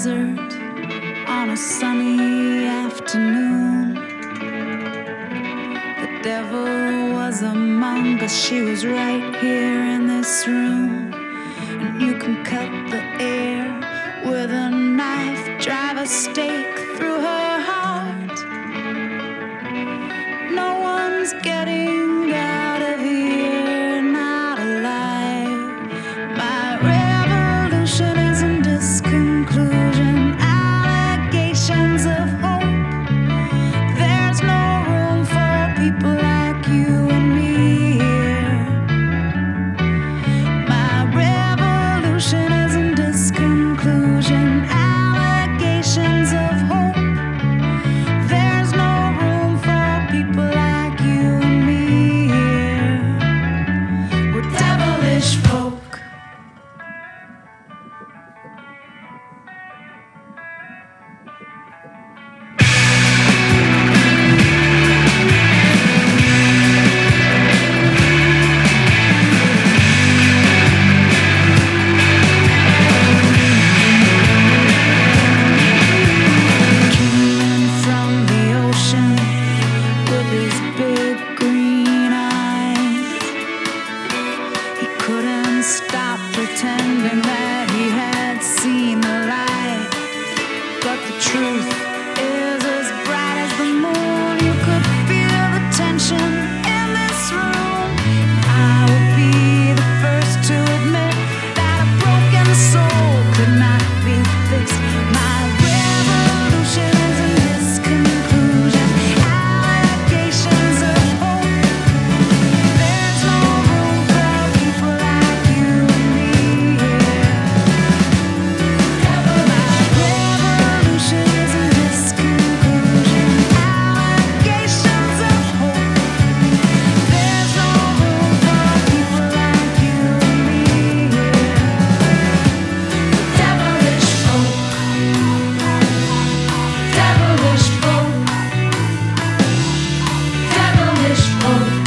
desert on a sunny afternoon. The devil was among us, she was right here in this room. And you can cut the air with a knife, drive a stake through her heart. No one's getting out of here, not alive. My revolution is in disconclusion, allegations of hope. There's no room for people like you and me here. My revolution is in disconclusion, allegations of hope. There's no room for people like you and me here. We're devilish folk. Came from the ocean with his big green eyes. He couldn't stop pretending that he had seen the light. But the truth is as bright as the moon. You could feel the tension in this room. I would be the first to admit that a broken soul could not be fixed. My revolution is in this conclusion, allegations of hope. There's no room for people like you and me here. My revolution is in this conclusion, allegations of hope. There's no room for people like you and me here. Devilish folk, devilish folk, devilish folk.